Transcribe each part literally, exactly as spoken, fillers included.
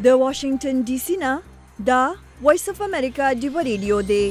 د واشنگټن ډي سي نه دا وایس اف امریکا ډیو ریډیو دی.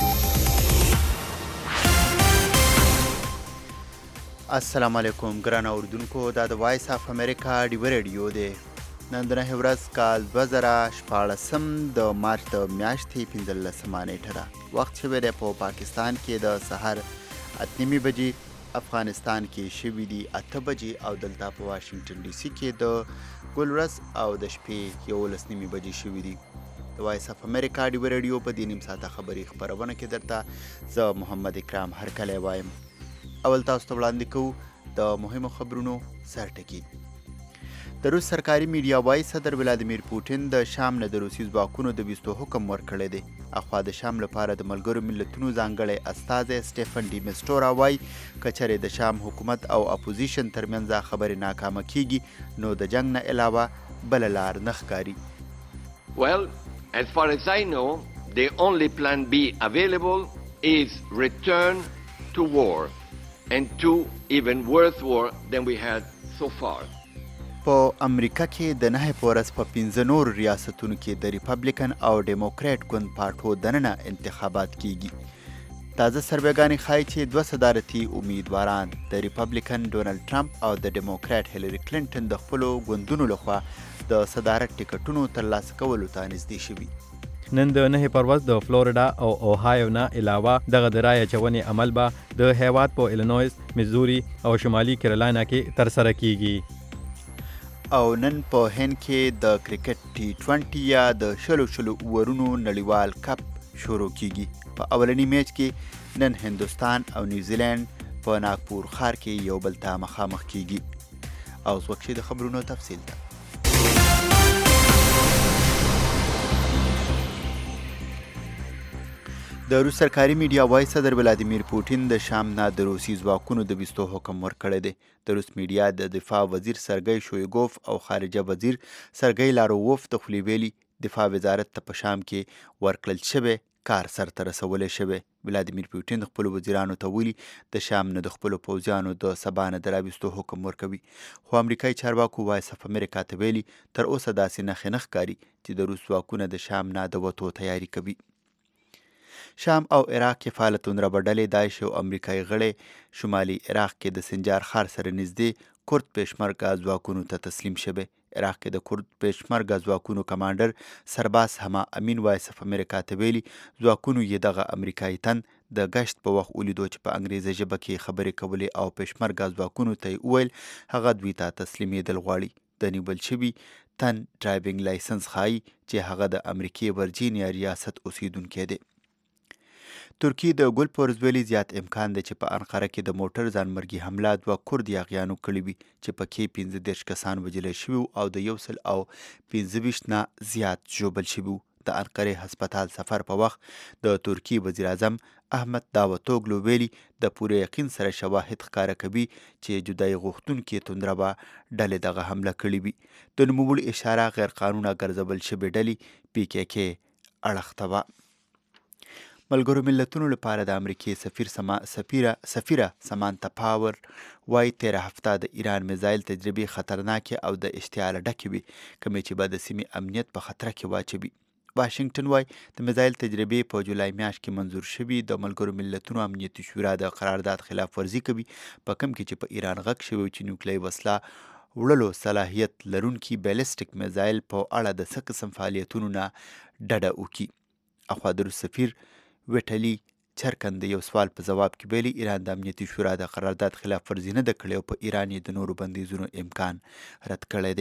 السلام علیکم ګران اوردونکو، دا د وایس اف امریکا ډیو ریډیو دی. نن د نهه ورځ کال دوه زره شپاړسم د مارچ د میاشتې پنځلسمه نیټه ده. وخت شوی دی په پاکستان کې د سحر اته نیمې بجې، افغانستان کې شوي دي اته بجې او دلته په واشنگټن ډي سي کې د ګل ورځ او د شپې یولس نیمې بجې شوي دي. د وایس اف امریکا ډیو ریډیو په دې نیم ساعته خبري خپرونه کې درته زه محمد اکرام هرکلی وایم. اول تاسو ته وړاندې کوو د مهمو خبرونو سرټکي. د روس سرکاري میډیا وایي صدر ولادیمیر پوټین د شام نه د روسي ځواکونو د ویستو حکم ورکړی دی. اخوا د شام لپاره د ملګرو ملتونو ځانګړی استازی سټیفن ډي میسټورا وایي که چېرې د شام حکومت او اپوزیشن ترمنځ خبرې ناکامه کیږي نو د جنګ نه علاوه بله لار نه ښکاري. Well, as far as I know, the only plan B available is return to war and to even worse war than we had so far. په امریکا کې د نهه په ورځ په پنځه نورو ریاستونو کې د ریپبلیکن او ډیموکریټ ګوند پارټو دننه انتخابات کیږي. تازه سروېګانې ښایي چې دوه صدارتي امیدواران د ریپبلیکن ډونالډ ټرمپ او د ډیموکریټ هیلري کلینټن د خپلو ګوندونو لخوا د صدارت ټکټونو ترلاسه کولو ته نږدې شوي. نن د نهه پر ورځ د فلوریډا او اوهایو نه علاوه دغه د رایې اچونې عمل به د هیواد په ایلینویس، میزوري او شمالي کیرولینا کې ترسره کیږي. او نن په هند کې د کرکټ ټي ټوینټي یا د شلو شلو اوورونو نړیوال کپ شروع کیږي. په اولنی میچ کې نن هندوستان او نیوزیلند په ناگپور ښار کې یو بل ته مخامخ کیږي. او اوس وخت د خبرونو تفصیل ته. د روس سرکاري میډیا وایي صدر ولادیمیر پوټین د شام نه د روسي ځواکونو د ویستو حکم ورکړی دی. د روس میډیا د دفاع وزیر سرګی شویګوف او خارجه وزیر سرګی لارووف د خولې ویلي دفاع وزارت ته په شام کې ورکړل شوی کار سرته رسولی شوی. ولادیمیر پوټین د خپلو وزیرانو ته ویلي د شام نه د خپلو پوځیانو د سبا نه د راویستو حکم ورکوي. خو امریکایي چارواکو وایس اف امریکا ته ویلي تر اوسه داسې نښې نه ښکاري چې د روس ځواکونه د شام نه د وتو تیاري کوي. شام او عراق کې فعال توندربه داعش او امریکایي غړی شمالي عراق کې د سنجار ښار سره نږدې کورد پېشمرګه ځواکونو ته تسلیم شوی. عراق کې د کورد پېشمرګه ځواکونو کمانډر سرباز هما امین وایس اف امریکا ته ویلي ځواکونو یې دغه امریکایي تن د گشت په وخت ولیدو چې په انګریزي ژبه کې خبرې کولې او پېشمرګه ځواکونو ته یې وویل هغه دوی ته تسلیمېدل غواړي. د نیول شوي تن ډرایوینګ لایسنس ښایي چې هغه د امریکې ورجینیا ریاست اوسیدونکی دی. ترکیې د ګل په ورځ زیات امکان دی چې په انقره کې د موټر ځانمرګي حمله دوه کورد یاغیانو کړې وي چې پکې پنځه دېرش کسان وژلی شوي او د یو سل او پنځه ویشت نه زیات ژوبل شوي وو. د انقرې هسپتال سفر په وخت د ترکیې وزیر اعظم احمد داوتوګلو ویلي د پوره یقین سره شواهد ښکاره کوي چې جدایي غوښتونکې توندربه ډلې دغه حمله کړې وي. د نوموړي اشاره غیر قانونه ګرځول شوې ډلې پی کې کې اړخ ته وه. ملګرو ملتونو لپاره د امریکې سفیر سما سفیره سفیره سمانتا پاور وایي تیره هفته د ایران میزایل تجربې خطرناکې او د اشتعاله ډکې وي کومې چې به د سیمې امنیت په خطره کې واچوي. واشنګټن وایي د میزایل تجربې په جولای میاشت کې منظور شوي د ملګرو ملتونو امنیتي شورا د قرارداد خلاف ورزي کوي په کوم کې چې په ایران غږ شوی چې نیوکلیري وسله وړلو صلاحیت لرونکي بیلسټیک میزایل په اړه د څه قسم فعالیتونو نه ډډه وکړي. اخوا د روس سفیر ویټلي چرکن د یو سوال په ځواب کې ویلي ایران د امنیتي شورا د قرارداد خلاف ورزي نه ده کړې او په ایران یې د نورو بندیزونو امکان رد کړی دی.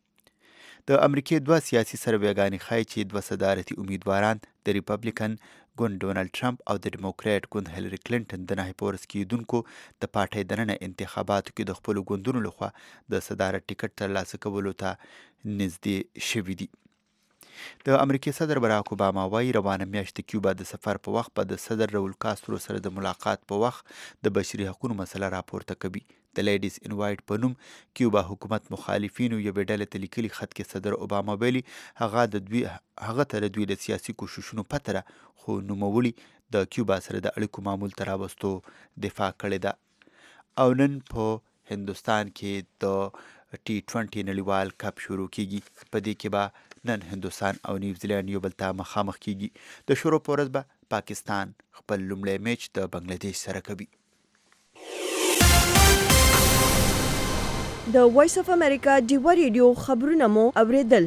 د امریکې دوه سیاسي سروېګانې ښایي چې دوه صدارتي امیدواران د ریپبلیکن ګوند ډونالډ ټرمپ او د ډیموکریټ ګوند هیلري کلینټن د نهه په ورځ کېدونکو د پارټۍ دننه انتخاباتو کې د خپلو ګوندونو لخوا د صدارت ټکټ ترلاسه کولو ته نږدې شوي دي. د امریکې صدر براک اوباما وایي روانه میاشت د کیوبا د سفر په وخت به د صدر راول کاسترو سره د ملاقات په وخت د بشري حقوقو مسله راپورته کوي. د لیډیز انوایټ په نوم کیوبا حکومت مخالفینو یوې ډلې ته لیکلي خط کې صدر اوباما ویلي هغه د دوی هغه ته د دوی د سیاسي کوششونو پته ده خو نوموړي د کیوبا سره د اړیکو معمول ته راوستو دفاع کړې ده. او نن په هندوستان کې د ټي ټوینټي نړیوال کپ شروع کیږي. په دې کې به نن هندوستان او نیوزیلینډ یو بل ته مخامخ کیږي. د شروع په ورځ به پاکستان خپل لومړی میچ د بنگلاديش سره کوي. د وایس اف امریکا ډیوا ریډیو خبرونه مو اوریدل.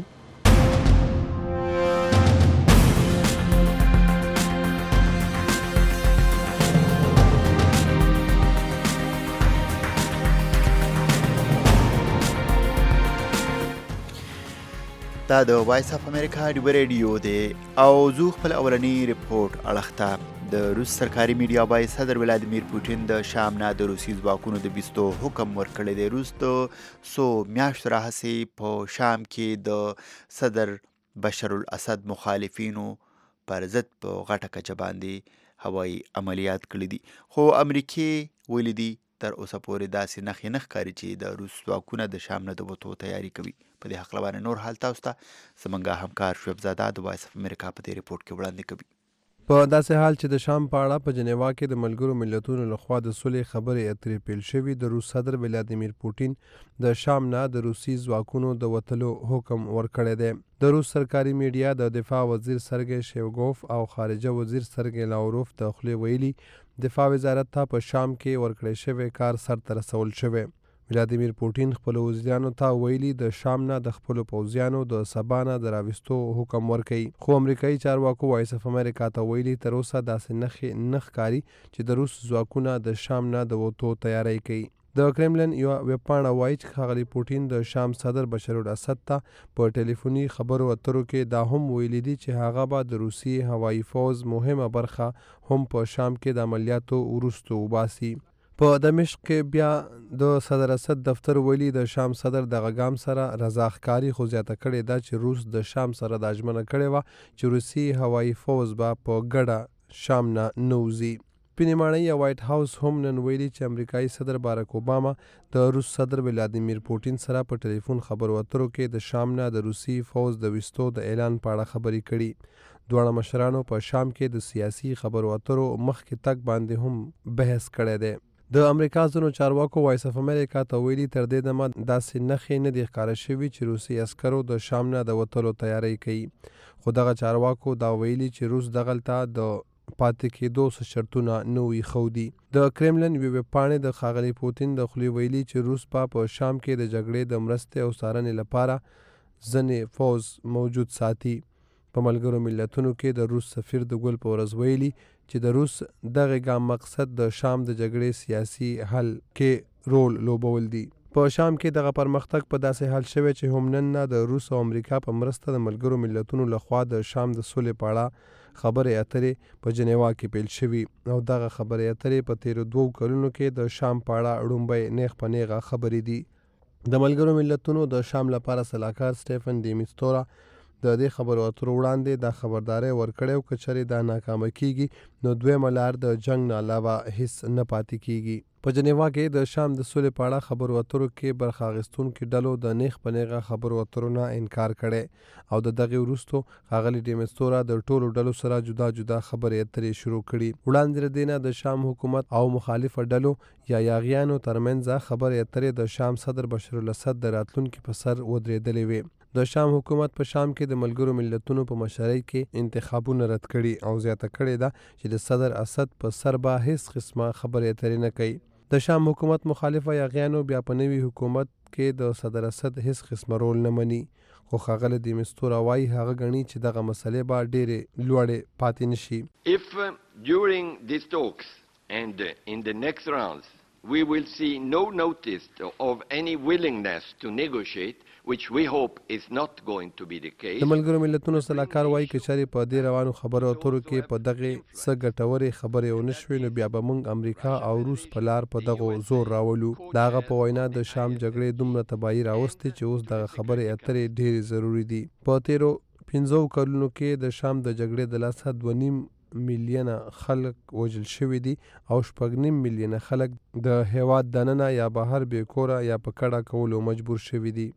دا د وایس اف امریکا ډیوا ریډیو دی او زه خپل اولنی ریپورت اړخته د روس سرکاري میډیا وايي صدر ولادیمیر پوتین د شام نه د روسي ځواکونو د بیستو حکم ورکړی دی. روس د څو میاشتو راهیسې په شام کې د صدر بشر الاسد مخالفینو پر ضد په غټه کچه باندې هوایي عملیات کړي دي، خو امریکې ویلي دي تر اوسه پورې داسې نښې نه ښکاري چې د روس ځواکونه د شام نه د وتو تیاری کوي. په دې هکله باندې نور حال تاسو ته زموږ همکار شعیب زاده د وایس اف امریکا په دې ریپورټ کې وړاندې کوي. په داسې حال چې د شام په اړه په جنیوا کې د ملګرو ملتونو لخوا د صلحې خبرې اترې پیل شوي، د روس صدر ولادیمیر پوتین د شام نه د روسي ځواکونو د وتلو حکم ورکړی دی. د روس سرکاري میډیا د دفاع وزیر سرګی شویګوف او خارجه وزیر سرګی لاوروف د خولې ویلي دفاع وزارت ته په شام کې ورکړی شوی کار سرته رسول شوی. ولادیمیر پوتین خپل وزیرانو ته ویلي د شام نه د خپلو پوځیانو د سبا نه د راوستو حکم ورکوي، خو امریکایي چارواکو وایس اف امریکا ته ویلي تر اوسه داسې نښې نه ښکاري چې د روس ځواکونه د شام نه د وتو تیاری کوي. د کرملن یوه ویبپاڼه وایي چې ښاغلي پوتین د شام صدر بشر الاسد ته په ټلیفوني خبرو اترو کې دا هم ویلي دي چې هغه به د روسي هوایي فوز مهمه برخه هم په شام کې د عملیاتو وروسته وباسي. په دمشق کې بیا د صدر اسد دفتر ویلي د شام صدر دغه ګام سره رضاښکاري خو زیاته کړې ده چې روس د شام سره دا ژمنه کړې وه چې روسي هوایي فوز به په ګډه شام نه نه وځي. سپینې ماڼۍ یا وایټ هاوس هم نن ویلي چې امریکایي صدر باراک اوباما د روس صدر ولادیمیر پوتین سره په ټلیفون خبرو اترو کې د شام نه د روسي فوز د ویستو د اعلان په اړه خبرې کړي. دواړه مشرانو په شام کې د سیاسي خبرو اترو مخکې تګ باندې هم بحث کړی دی. د امریکا ځینو چارواکو وایس اف امریکا ته ویلي تر دې دمه داسې نښې نه دي ښکاره شوي چې روسي عسکرو د شام نه د وتلو تیاری کوي، خو دغه چارواکو دا ویلي چې روس دغلته د پاتې کېدو څه شرطونه نه وي ښودي. د کرملن یوې ویبپاڼې د ښاغلي پوتین د خولې ویلي چې روس به په شام کې د جګړې د مرستې او څارنې لپاره ځینې فوز موجود ساتي. په ملګرو ملتونو کې د روس سفیر د ګل په ورځ ویلي چې د روس دغه ګام مقصد د شام د جګړې سیاسي حل کې رول لوبول دي. په شام کې دغه پرمختګ په داسې حال شوی چې هم نن نه د روس او امریکا په مرسته د ملګرو ملتونو لخوا د شام د صلحې په اړه خبرې اترې په جنیوا کې پیل شوي او دغه خبرې اترې په تیرو دوو کلونو کې د شام په اړه ړومبی نیغ په نیغه خبرې دي. د ملګرو ملتونو د شام لپاره سلاکار سټیفن ډي میستورا د دې خبرو اترو وړاندې دا خبرداری ورکړی او که چېرې دا ناکامه کیږي نو دویمه لار د جنګ نه علاوه هیڅ نه پاتې کیږي. په جنیوا کې د شام د صلحې په اړه خبرو اترو کې برخه اخیستونکو ډلو د نیغ په نیغه خبرو اترو نه انکار کړی او د دغې وروستو ښاغلي ډي میستورا د ټولو ډلو سره جدا جدا خبرې اترې شروع کړي. وړاندې له دې نه د شام حکومت او مخالفه ډلو یا یاغیانو ترمنځ خبرې اترې د شام صدر بشر الاسد د راتلونکي په سر ودرېدلې وې. د شام حکومت په شام کې د ملګرو ملتونو په مشرۍ کې انتخابونه رد کړي او زیاته کړې ده چې د صدر اسد په سر به هیڅ قسمه خبرې اترې نه کوي. د شام حکومت مخالفه یاغیانو بیا په نوي حکومت کې د صدر اسد هیڅ قسمه رول نه مني، خو ښاغلی ډي میستورا وایي هغه ګڼي چې دغه مسلې به ډېرې لوړې پاتې نه شي. If uh, during these talks and uh, in the next rounds we will see no notice of any willingness to negotiate, which we hope is not going to be the case. د ملګرو ملتونو سلاکار وایي که چېرې په دې روانو خبرو اترو کې په دغې څه ګټورې خبرې ونه شوې نو بیا به موږ امریکا او روس په لار په دغو زور راولو. د هغه په وینا د شام جګړې دومره تباهي راوستې چې اوس دغه خبرې اترې ډېرې ضروري دي. په تیرو پنځو کلونو کې د شام د جګړې د لاسه دوه نیم میلیونه خلک وژل شوي دي او شپږ نیم میلیونه خلک د هیواد دننه یا بهر بې کوره یا په کډه کولو مجبور شوي دي.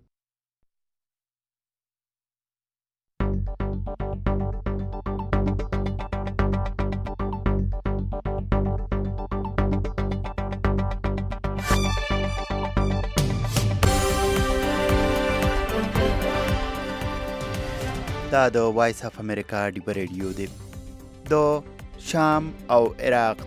دا د وایس اف امریکا ډیبه ریډیو دی. د شام او عراق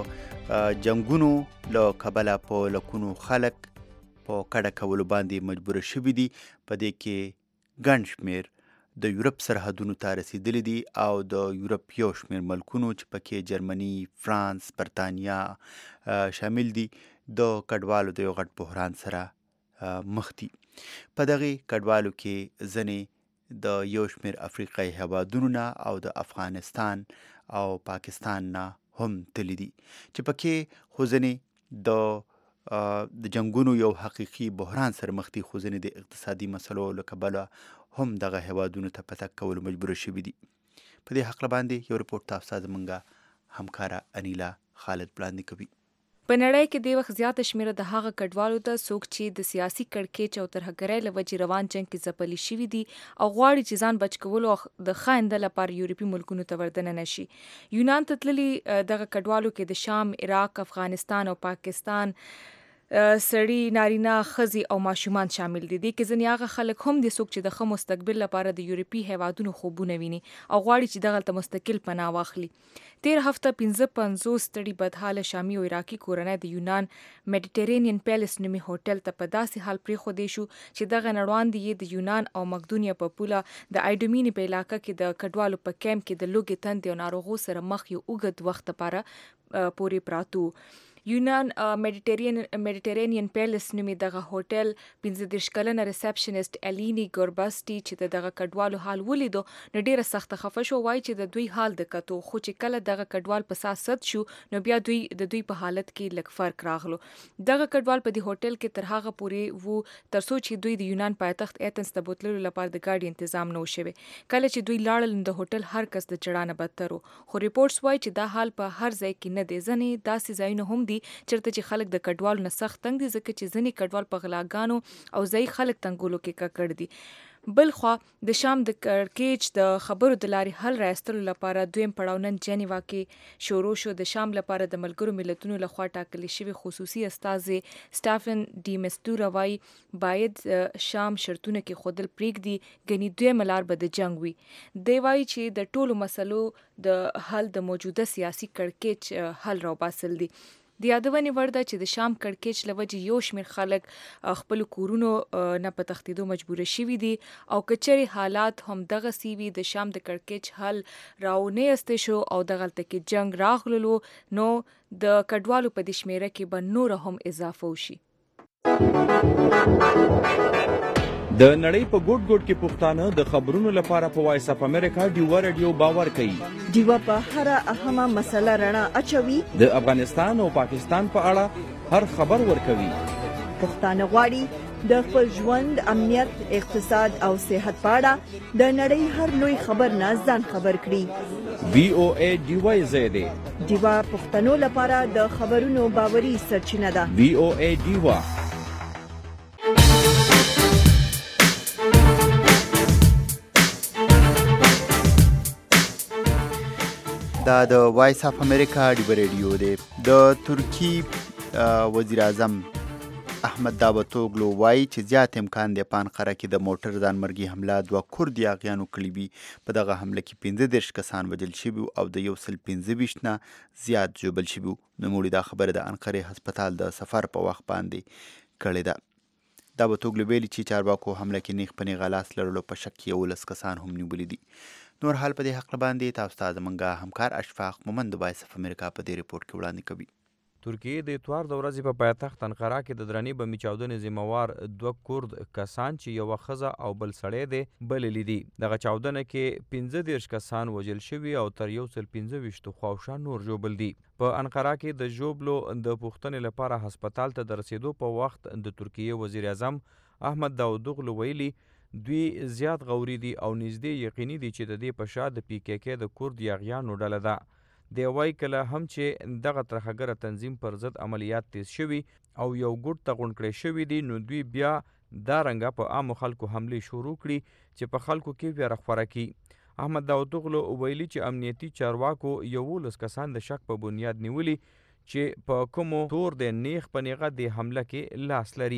د جنگونو له کبله په لکونو خلک په کډه کولو باندې مجبور شوي دي. په دې کې ګڼ شمېر د یورپ سرحدونو ته رسیدلی دي او د یورپ یو شمېر ملکونو چې پکې جرمني، فرانس، برطانیا شامل دي د کډوالو د یو غټ بحران سره مخ دي. په دغې کډوالو کې ځینې د یو شمېر افریقایي هیوادونو نه او د افغانستان او پاکستان نه هم تللی دي چې پکې خو ځینې د د جنګونو یو حقیقي بحران سره مخ دي، خو ځینې د اقتصادي مسلو له کبله هم دغه هیوادونو ته په تګ کولو مجبور شوي دي. په دې هکله باندې یو رپورټ تاسو ته زموږ همکاره انیلا خالد وړاندې کوي. په نړۍ کې د وخت زیاته شمیره د هغه کډوالو ته څوک چې د سیاسي کړکېچ او ترهګرۍ له وجې روان جنګ کې ځپلي شوي دي او غواړي چې ځان بچ کولو او د ښه آینده لپاره یورپي ملکونو ته وردننه شي. یونان ته تللي دغه کډوالو کې د شام، عراق، افغانستان او پاکستان سړي، نارینه، ښځې او ماشومان شامل دي. دې کې ځینې هغه خلک هم دي څوک چې د ښه مستقبل لپاره د یورپي هیوادونو خوبونه ویني او غواړي چې دغلته مستقل پناه واخلي. تیر هفته پنځه پنځوس ستړي بدحاله شامي او عراقي کورنۍ د یونان میډیټرینین پیلس نومي هوټل ته په داسې حال پرېښودی شو چې دغه نړوندې یې د یونان او مقدونیه په پوله د ایډومیني په علاقه کې د کډوالو په کیمپ کې د لوږې، تندې او ناروغو سره مخ یو اوږد وخت لپاره پورې پراتو. یونان میډیټرینین پیلس نومي دغه هوټل پنځه دېرش کلنه ریسپشنسټ الینی ګوربسټي چې د دغه کډوالو حال ولیدو نو ډیره سخته خفه شو. وایي چې د دوی حال د کتو، خو چې کله دغه کډوال په ساست شو نو بیا دوی د دوی په حالت کې لږ فرق راغلو. دغه کډوال په دې هوټل کې تر هغه پورې وو تر څو چې دوی د یونان پایتخت ایتنز ته بوتلو لپاره د ګاډي تنظیم نه و شوی. کله چې دوی لاړل نو د هوټل هر کس د چړانه بدتر و. خو ریپورټس وایي چې دا حال په هر ځای کې نه دی. ځینې داسې ځایونه هم چرته چې خلک د کډوالو نه سخت تنګ دي ځکه چې ځینې کډوال په غلاګانو او ځایي خلک تنګولو کې ککړ دي. بل خوا د شام د کړکېچ د خبرو د لارې حل راایستلو لپاره دویم پړاو نن جنیوا کې شروع شو. د شام لپاره د ملګرو ملتونو لخوا ټاکلی شوی خصوصي استازی سټافن ډي مستورا وایي باید شام شرطونه کې خودل پرېږدي، ګنې دویمه لار به د جنګ وي. دی وایي چې د ټولو مسلو د حل د موجوده سیاسي کړکېچ حل راوباسل دي. د یادونې وړ ده چې د شام کړکېچ له وجې یو شمېر خلک خپلو کورونو نه په تښتېدو مجبوره شوي دي او که چېرې حالات هم دغسې وي د شام د کړکېچ حل راونه ایستی شو او دغلته کې جنګ راغللو نو د کډوالو په دې شمېره کې به نوره هم اضافه وشي. د نړۍ په ګوټ ګوټ کې پښتانه د خبرونو لپاره په وایس اف امریکا ډیوه رادیو باور کوي. ډیوه په هره اهمه مسله رڼا اچوي. د افغانستان او پاکستان په اړه هر خبر ورکوي. پښتانه غواړي د خپل ژوند، امنیت، اقتصاد او صحت په اړه د نړۍ هر لوی خبر نه ځان خبر کړي. وی او ای ډیوه زیاده ډیوه پښتنو لپاره د خبرونو باوري سرچینه ده. وی او ای ډیوه دا د وایس اف امریکا ډیبه ریډیو دی. د ترکی وزیر اعظم احمد داوتوغلو وایي چې زیات امکان دی په انقره کې د موټر ځانمرګي حمله دوه کورد یاغیانو کړي وي. په دغه حمله کې پنځه دېرش کسان وژل شوي او د یو سل پنځه ویشت نه زیات ژوبل شوي. نوموړي دا خبره د انقرې هسپتال د سفر په وخت باندې کړې ده. داوتوغلو ویلي چې چارواکو حمله کې نیغ په نیغه لاس لرلو په شک کې یولس کسان هم نیولي دي. نور حال په دې حق باندې تاسو ته زموږ همکار اشفاق مومند د وایس اف امریکا په دې ریپورټ کې وړاندې کوي. ترکیې د اتوار د ورځې په پایتخت انقره کې د درنې بمي چاودنې ذمهوار دوه کورد کسان چې یوه ښځه او بل سړی دی بللي دي. دغه چاودنه کې پنځه دېرش کسان وژل شوي او تر یو سل پنځه ویشتو خواوشا نور ژوبل دي. په انقره کې د ژوبلو د پوښتنې لپاره هسپتال ته د رسیدو په وخت د ترکیې وزیر اعظم احمد داودوغلو ویلي دوی زیات غوري دي او نږدې یقیني دي چې د دې په شا د پی کې کې د کورد یاغیانو ډله ده. دی وایي کله هم چې دغه ترهګره تنظیم پر ضد عملیات تیز شوي او یو ګوټ ته غونډ کړی شوي دي نو دوی بیا دا رنګه په عامو خلکو حملې شروع کړي چې په خلکو کې ویره خپره کړي. احمد داودوغلو ویلي چې امنیتي چارواکو یولس کسان د شک په بنیاد نیولي چې په کومو تور د نیغ په نیغه د حمله کې لاس لري.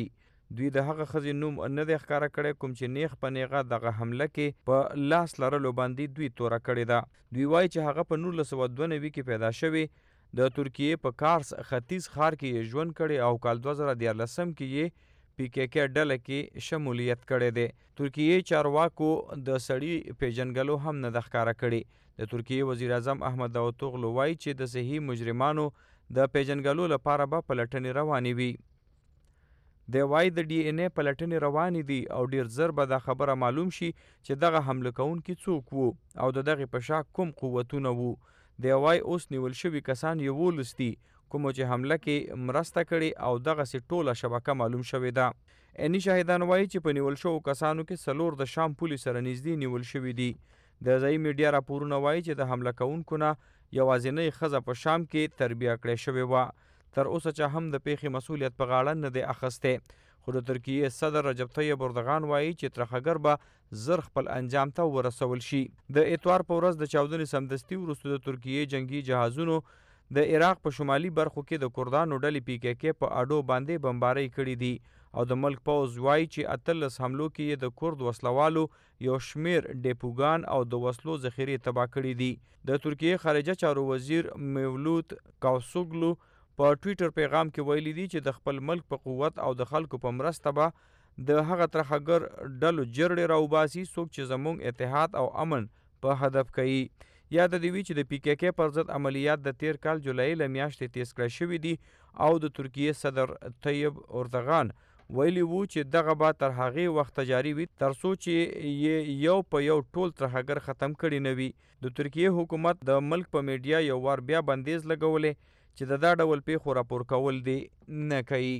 دوی د هغه ښځې نوم نه دی ښکاره کړی کوم چې نیغ په نیغه دغه حمله کې په لاس لرلو باندې دوی توره کړې ده. دوی وایي چې هغه په نولس سوه دوه نوي کې پیدا شوې، د ترکیې په کارس ختیځ ښار کې یې ژوند کړی او کال دوه زره دیارلسم کې یې پی کې کې ډله کې شمولیت کړی دی. ترکیې چارواکو د سړي پیژنګلو هم نه ده ښکاره کړې. د ترکیې وزیر اعظم احمد داوطوغلو وایي چې د صحیح مجرمانو د پیژنګلو لپاره به پلټنې روانې وي. دی وایي د ډي ان اے پلټنې روانې دي او ډیر زر به دا خبره معلوم شي چې دغه حمله کوونکي څوک وو او د دغې په شا کوم قوتونه وو. دی وایي اوس نیول شوي کسان یولس دي کومو چې حمله کې مرسته کړې او دغسې ټوله شبکه معلوم شوې ده. عیني شاهدان وایي چې په نیول شوو کسانو کې څلور د شام پولې سره نږدې نیول شوي دي. د ځایي میډیا راپورونه وایي چې د حمله کوونکو نه یوازینۍ ښځه په شام کې تربیه کړې شوې وه. تر اوسه چا هم د پیښې مسؤلیت په غاړه نه دی اخیستی، خو د ترکیې صدر رجب طیب اردغان وایي چې ترخګر به زر خپل انجام ته ورسول شي. د اتوار په ورځ د چاودنې سمدستي وروسته د ترکیې جنگي جهازونو د عراق په شمالي برخو کې د کردانو ډلې پی کې کې په اډو باندې بمبارۍ کړې دي او د ملک پوځ وایي چې اتلس حملو کې یې د کرد وسلوالو یو شمیر ډیپوګان او د وسلو ذخیرې تباه کړي دي. د ترکیې خارجه چارو وزیر میولوت کاوسوګلو په ټویټر پیغام کې ویلي دي چې د خپل ملک په قوت او د خلکو په مرسته به د هغه ترخګر ډلو جرړې راوباسي څوک چې زموږ اتحاد او امن په هدف کوي. یاد دې وي چې د پی کې کې پر ضد عملیات د تیر کال جولای له میاشتې تیز کړای شوي دي او د ترکیې صدر طیب اردغان ویلي وو چې دغه به تر هغې وخته جاري وي تر څو چې یې یو په یو ټول ترهګر ختم کړي نه وي. د ترکیې حکومت د ملک په میډیا یو وار بیا بندیز لګولې چې د دا ډول پیښو راپور کول دی نه کوي.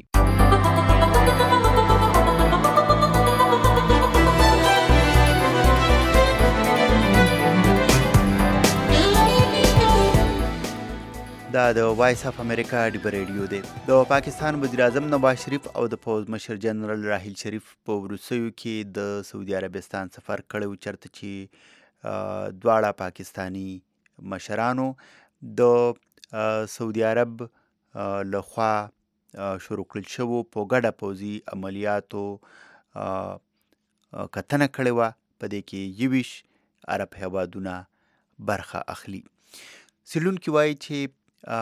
دا د وایس اف امریکا ډیبه ریډیو دی. د پاکستان وزیر اعظم نواز شریف او د پوځ مشر جنرال راحیل شریف په وروستیو کې د سعودي عربستان سفر کړی، چېرته چې دواړه پاکستانی مشرانو د سعودي عرب لخوا شروع کړل شوو په ګډه پوځي عملیاتو کتنه کړې وه، په دې کې یویش عرب هیوادونه برخه اخلي. څېړونکي وایي چې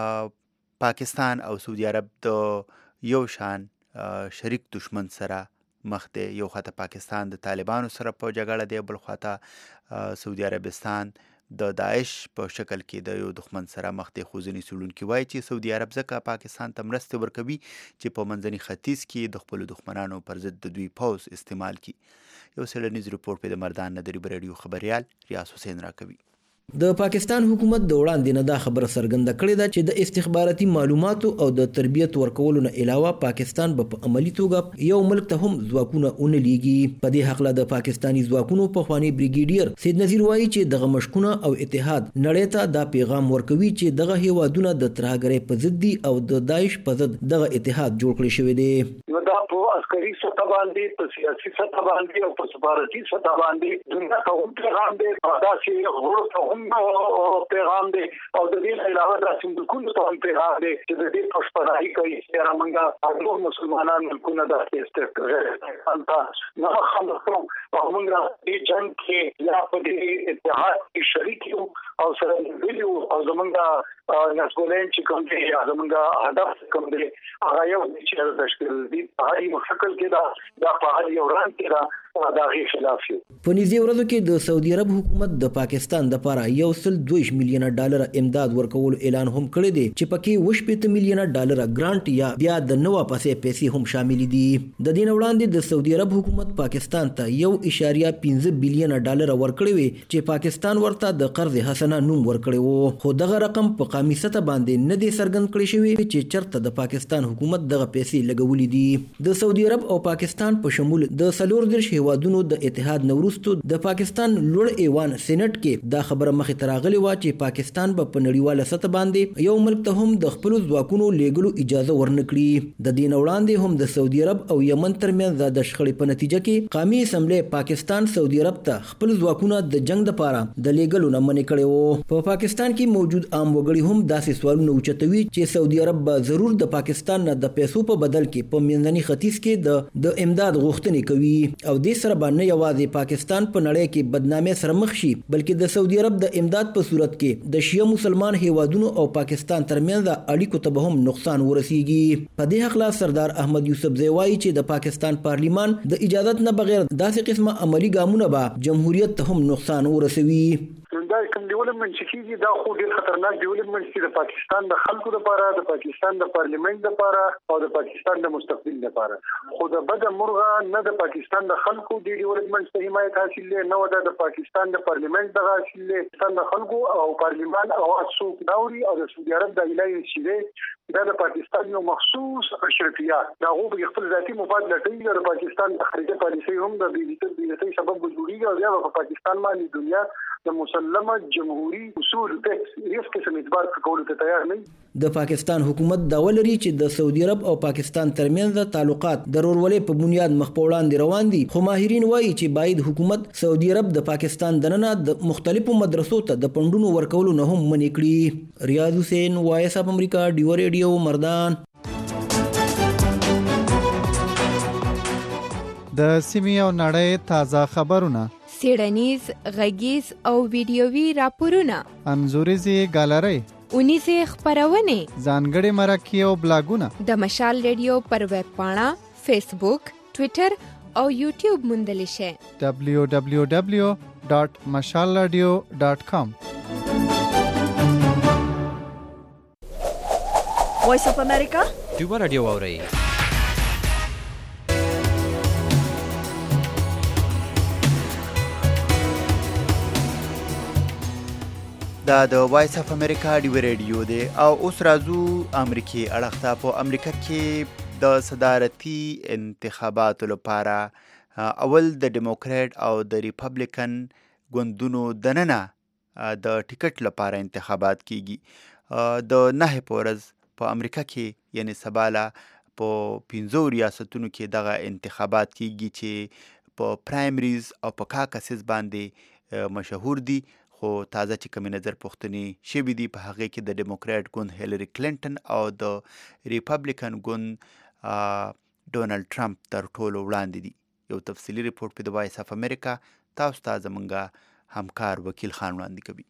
پاکستان او سعودي عرب د یو شان شریک دشمن سره مخ دی. یو خواته پاکستان د طالبانو سره په جګړه دی، بل خواته سعودي عربستان د داعش په شکل کې د یو دښمن سره مخ دی. خو ځینې څېړونکي وایي چې سعودي عرب ځکه پاکستان ته مرستې ورکوي چې په منځني ختیځ کې د خپلو دښمنانو پر ضد د دوی پوځ استعمال کړي. یو څېړنیز رپورټ په د مردان نه د ریبه ریډیو خبریال ریاض حسین راکوي. د پاکستان حکومت د وړاندې نه دا خبره څرګنده کړې ده چې د استخباراتي معلوماتو او د تربیت ورکولو نه علاوه پاکستان به په عملی توګه یو ملک ته هم ځواکونه ونه لیږي. په دې حقله د پاکستاني ځواکونو پخوانی بریګیډیر سید نذیر وایي چې دغه مشکونه او اتحاد نړۍ ته دا پیغام ورکوي چې دغه هیوادونه د ترهګرۍ په ضد دي او د داعش په ضد دغه اتحاد جوړ کړی شوی دی. دا په عسکري سطح باندې، په سیاسي سطح باندې او په سفارتي سطح باندې دنیا ته هم پیغام دی، داسې غوړو ته هم پیغام دی او د دې علاوه داسې ملکونو ته هم پیغام دی چې د دې پشپړاهي کوي چې موږ ټول مسلمانان ملکونه داسې استقرار نه خلکو او موږ دې جنګ کې یا په دې اتحاد کې شریک یو او سره ویلو او زمونږ نسګولین چې کوم دی یا زمونږ هدف کوم دی هغه یو چې د تشکیل دي په هر یو شکل کې دا دا په هر یو رنګ کې دا دا غي خلاف شي. په نږدې ورځو کې د سعودي عرب حکومت د پاکستان د لپاره یو سل دوه میلیونه ډالر امداد ورکولو اعلان هم کړی دی چې پکې وشپېته میلیونه ډالر ګرانټ یا بیا د نو واپسې پیسې هم شامل دي. د دې وړاندې د سعودي عرب حکومت پاکستان ته یو اشاریه پنځه بیلیونه ډالر ورکړی وي چې پاکستان ورته د قرض حسنه نوم ورکړی وو، خو دغه رقم په قومي سطح باندې نه دی څرګند کړی شوی چې چرته د پاکستان حکومت دغه پیسې لګولې دي. د سعودي عرب او پاکستان په شمول د څلور دېرش هیوادونو د اتحاد نورستو د پاکستان لوړ ایوان سېنات کې دا خبره مخې ته راغلې وه چې پاکستان به په نړیواله سطح باندې یو ملک ته هم د خپلو ځواکونو لیږلو اجازه ورنکړي. د دې نه وړاندې هم د سعودي عرب او یمن ترمنځ د شخړې په نتیجه کې قومي اسمبلی پاکستان سعودي عرب ته خپل ځواکونه د جنگ لپاره د لیږلو نه منع کړی وو. په پاکستان کې موجود عام وګړي هم داسې سوالونه اوچتوي چې سعودي عرب به ضرور د پاکستان نه د پیسو په بدل کې په منځني ختیځ کې د د امداد غوښتنې کوي او دې سره به نه یوازې پاکستان په نړۍ کې بدنامۍ سره مخ شي بلکې د سعودي عرب د امداد په صورت کې د شیعه مسلمان هیوادونو او پاکستان ترمنځ د اړیکو ته به هم نقصان ورسیږي. په دې حق لا سردار احمد یوسف زی وایي چې د پاکستان پارلیمان د اجازت نه بغیر داسې قسمه عملی ګامونه به جمهوریت ته هم نقصان ورسوي. دا کوم ډیولپمنټ چې کیږي دا خو ډیر خطرناک ډیولپمنټ دی د پاکستان د خلکو لپاره، د پاکستان د پارلیمنت لپاره او د پاکستان د مستقبل لپاره. خو د بد مرغه نه د پاکستان د خلکو د ډیولپمنټ ته حمایت حاصل دی، نه د پاکستان د پارلیمنت د حاصل دی. پاکستان د خلکو او پارلیمان او څوک داوري او د سعودي عرب د الهي شیده دا د پاکستان یو مخصوص اشرفیات دا هو په خپل ذاتي مفاد لټوي. د پاکستان د خارجه پالیسي هم د بیلتۍ سبب جوړیږي او بیا په پاکستان باندې دنیا د مسلمه جمهوری اصول ته هیڅ قسم اعتبار کولو ته تیار نه. د پاکستان حکومت دا ولري چې د سعودي عرب او پاکستان ترمنځ تعلقات د ورورولۍ په بنیاد مخ په وړاندې روان دي، خو ماهرین وایي چې باید حکومت سعودي عرب د پاکستان دننه د مختلفو مدرسو ته د پندونو ورکولو نه هم منع کړي. ریاض حسین، وایس اف امریکا، ډیو ریډیو، مردان. د سیمې او نړۍ تازه خبرونه، سیړنیز، غږیز او ویډیووي راپورونه، انځوریزې ګالرۍ، اونیزې خپرونې، ځانګړي مرکې او بلاګونه د مشال ریډیو پر ویب پاڼه، فیسبوک، ټویټر او یوټیوب موندلی شئ. دبلیو دبلیو دبلیو ډاټ مشال رادیو ډاټ کام. وایس اف امریکا ډیو رادیو اورئ. دا د وایس اف امریکا ډیو ریډیو دی او اوس راځو امریکای اړخ ته. په امریکا کې د صدارتي انتخاباتو لپاره اول د ډیموکرات او د ریپبلیکن ګوندونو دننه د ټیکټ لپاره انتخابات کیږي. د نهه په ورځ په امریکا کې یعنی سباله په پنځو ریاستونو کې دغه انتخابات کیږي چې په پرایمریز او په کاکسس باندې مشهور دي. خو تازه چې کومې نظر پوښتنې شوي دي په هغې کې د ډیموکرات ګوند هیلری کلینټن او د ریپبلیکن ګوند ډونالډ ټرمپ تر ټولو وړاندې دي. یو تفصیلي ریپورټ په د وایس اف امریکا تاسو ته زموږ همکار وکیل خان وړاندې کوي.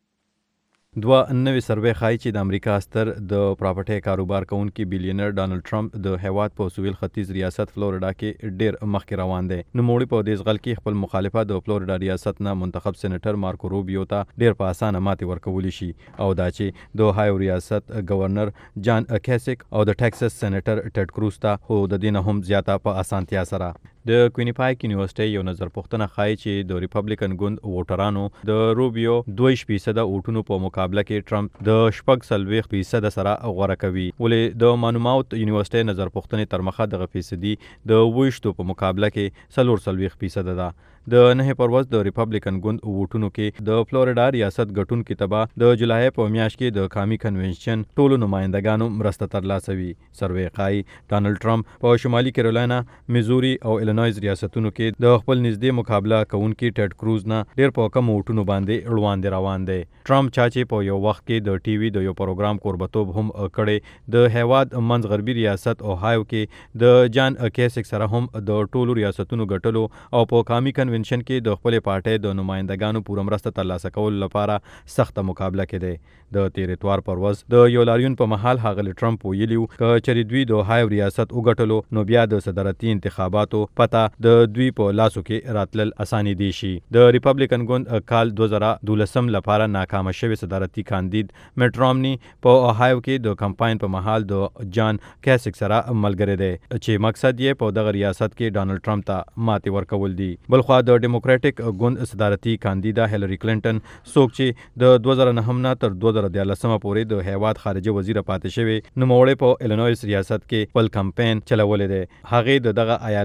دوه نوې سروې ښایي چې د امریکا ستر د پراپرټۍ کاروبار کوونکي بیلیونر ډانلډ ټرمپ د هیواد په سویل ختیځ ریاست فلوریډا کې ډیر مخکې روان دی. نوموړي په دې ځغل کې خپل مخالفه د فلوریډا ریاست نه منتخب سېنیټر مارکو روبیو ته ډیر په اسانه ماتې ورکولی شي او دا چې د اوهایو ریاست گورنر جان کیسک او د ټکساس سېنیټر ټیډ کروز ته خو د دې نه هم زیاته په اسانتیا سره. د کوینیپایک یونیورسيټي یو نظر پوښتنه ښایي چې د ریپبلیکن ګوند ووټرانو د روبیو دوه فیصد ووټونو په مقابله کې ټرمپ د شپږ څلوېښت فیصد سره غوره کوي. ولې د مانوماوت یونیورسيټي نظر پوښتنې تر مخه دغه فیصدي د اوویشتو په مقابله کې څلور څلوېښت فیصد ده. د نهه پر ورځ د ریپبلیکن ګوند ووټونو کې د فلوریډا ریاست ګټونکي ته به د جولای په میاشت کې د قومي کنونشن ټولو نمایندګانو مرسته ترلاسه وي. سروې ښایي ډانلډ ټرمپ په شمالي کیرولینا، میزوري او الینویز ریاستونو کې د خپل نږدې مقابله کوونکي ټیډ کروز نه ډیر په کم ووټونو باندې وړاندې روان دی. ټرمپ چا چې په یو وخت کې د ټي وي د یو پروګرام کوربتوب هم کړی، د هیواد منځ غربي ریاست اوهایو کې د جان کیسک سره هم د ټولو ریاستونو ګټلو او په قومي کنونشن کې د خپل پارټۍ د نمائندګانو پوره مرسته ترلاسه کولو لپاره سخته مقابله کې دی. د تیر اتوار پر ورځ د یو لاریون په محل ښاغلي ټرمپ ویلي که چېرې دوی د اوهایو ریاست وګټلو نو بیا د صدارتي انتخاباتو پته د دوی په لاسو کې راتلل اساني دی شي. د ریپبلیکن ګوند کال دوه زره دولسم لپاره ناکامه شوی صدارتي کاندید میټ رامني په اوهایو کې د کمپاین په محل د جان کیسک سره ملګری دی چې مقصد یې په دغه ریاست کې ډانلډ ټرمپ ته ماتې ورکول دي. بلخوا د ډیموکراټک ګوند صدارتي کاندیدا هیلری کلینټن څوک چې د دوه زره نهم نه تر دوه زره دیارلسمه پورې د هیواد خارجه وزیر پاتې شوی، نوموړی په الینویس ریاست کې خپل کمپاین چلولی دی. هغې د دغه ایالت په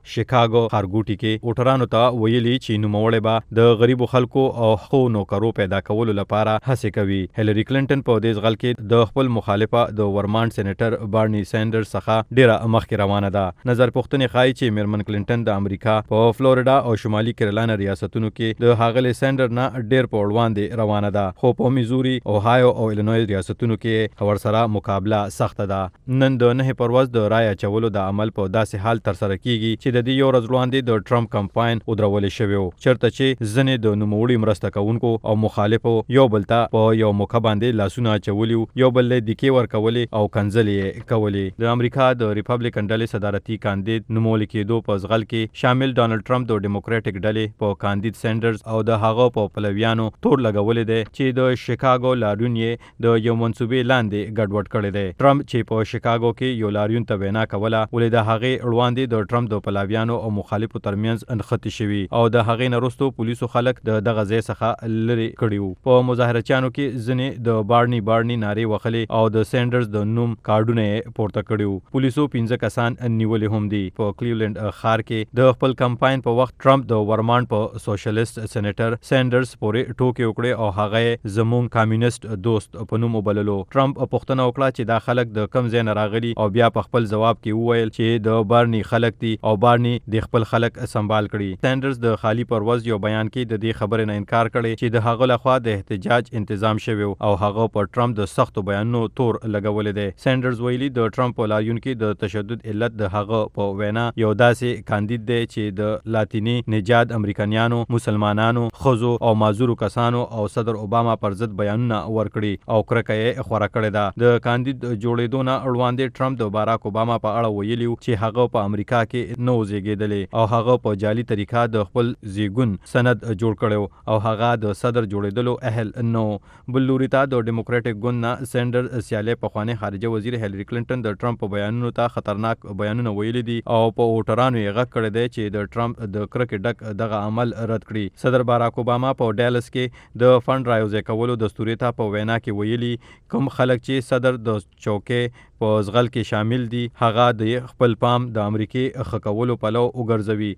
شیکاګو ښارګوټي کې ووټرانو ته ویلي چې نوموړی به د غریبو خلکو او ښو نوکرو پیدا کولو لپاره هڅې کوي. هیلری کلینټن په دې ځغل کې د خپل مخالفه د ورمانټ سېنیټر بارني سینډرز څخه ډیره مخکې روانه ده. نظر پوښتنې ښایي چې میرمن کلینټن د امریکا په فلوریډا او شمالي کیرولینا ریاستونو کې د ښاغلي سینډر نه ډیر په وړاندې روانه ده، خو په میزوري، اوهایو او ایلینوی ریاستونو کې ورسره مقابله سخته ده. نن د نهې پر ورځ د رایې اچولو د عمل په داسې حال ترسره کیږي چې د دې یو ورځ وړاندې د ټرمپ کمپاین ودرولې شوی و، چېرته چې ځینې د نوموړي مرسته کوونکو او مخالفو یو بل ته په یو موقع باندې لاسونه اچولي وو، یو بل له دیکې ورکولې او کنځلې یې کولې. د امریکا د ریپبلیکن ډلې صدارتي کاندید نوموړي کېدو په ځغل کې شامل ډانلډ ټرمپ د ډیموکراټک ډلې په کاندید سینډرز او د هغه په پلویانو تور لګولې دی چې د شیکاګو لاریون یې د یو منصوبې لاندې ګډوډ کړی دی. ټرمپ چې په شیکاګو کې یو لاریون ته وینا کوله، ولې د هغې وړاندې د ټرمپ د پلویانو او مخالفو ترمنځ انختی شوي او د هغې نه وروسته پولیسو خلک د دغه ځای څخه لرې کړي وو. په مظاهرچیانو کې ځینې د بارني بارني نارې وهلې او د سینډرز د نوم کارډونه یې پورته کړي وو. پولیسو پنځه کسان نیولې هم دي. په کلیولینډ ښار کې د خپل کمپاین په وخت ټرمپ د ورمانټ په سوشلیست سېنیټر سینډرز پورې ټوکې وکړې او هغه زموږ کمیونست دوست په نوم وبللو. ټرمپ پوښتنه وکړه چې دا خلک د کوم ځای نه راغلي او بیا په خپل ځواب کې وویل چې د بارني خلک دي او بارني د خپل خلک سنبال کړي. سینډرز د خالی پرواز یو بیان کې د دې خبرې نه انکار کړی چې د هغه لخوا د احتجاج تنظیم شوی او هغه په ټرمپ د سختو بیانونو تور لګولې دی. سینډرز ویلي د ټرمپ په لاریون کې د تشدد علت د هغه په وینا یو داسې کاندید دی چې د لاتینی نژاد امریکایانو، مسلمانانو، ښځو او معذورو کسانو او صدر اوباما پر ضد بیانونه ورکړي او کرکه یې خوره کړې ده. د کاندید جوړېدو نه وړاندې ټرمپ د باراک اوباما په اړه ویلي چې هغه په امریکا کې نه و زیږېدلی او هغه په جعلي طریقه د خپل زیږون سند جوړ کړی او هغه د صدر جوړېدلو اهل نه و. بل لوري ته د ډیموکراټک ګوند نه سینډر سیالۍ پخواني خارجه وزیر هیلری کلینټن د ټرمپ په بیانونو ته خطرناک بیانونه ویلي دي او په ووټرانو یې غږ کړی دی چې د ټرمپ د کرکې ډک دغه عمل رد کړي. صدر باراک اوباما په ډالس کې د فند رايوځای کولو دستوري ته په وینا کې ویلي کوم خلک چې صدر د چوکۍ په ځغل کې شامل دي هغه د خپل پام د امریکای ښه کولو پلو وګرځوي.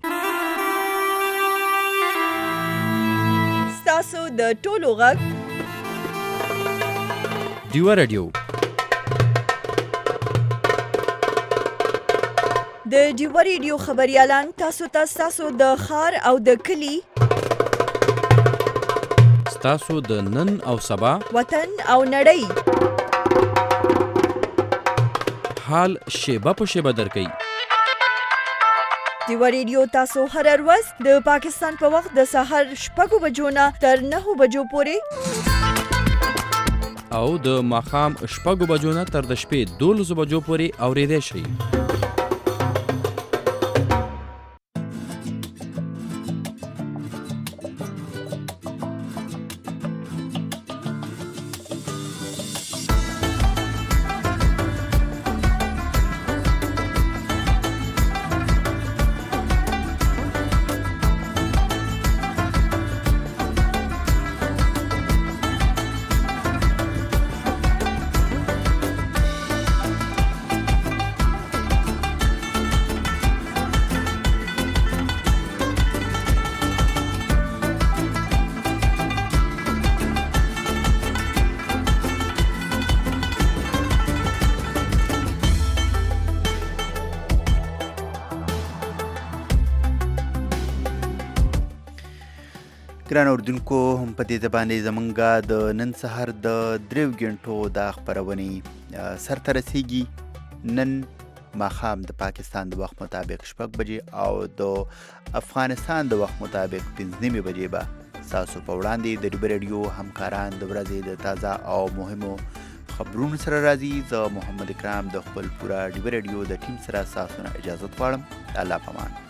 ستاسو د ټولو غږ ډیوا رادیو د ډیوا ریډیو خبريالان تاسو ته تاسو د خار او د کلی تاسو د نن او سبا وطن او نړۍ حال شیبه په شیبه درکې. ډیوا ریډیو تاسو هر ورځ د پاکستان په وخت د سحر شپږو بجو نه تر نهو بجو پورې او د ماښام شپږو بجو نه تر د شپې دولسو بجو پورې اورېدای شئ. ګران اردوونکو هم په دې باندې زمونږ د نن سهار د دریو غنټو د خبرونې سرته رسیږي. نن ماښام د پاکستان د وخت مطابق شپږ بجې او د افغانستان د وخت مطابق پنځه نیمې بجې به ستاسو په وړاندې د ډیوا رادیو همکاران د ورځې د تازه او مهمو خبرونو سره راځي. زه محمد اکرام د خپل پوره ډیوا رادیو د ټیم سره ستاسو نه اجازه غواړم. الله پامان.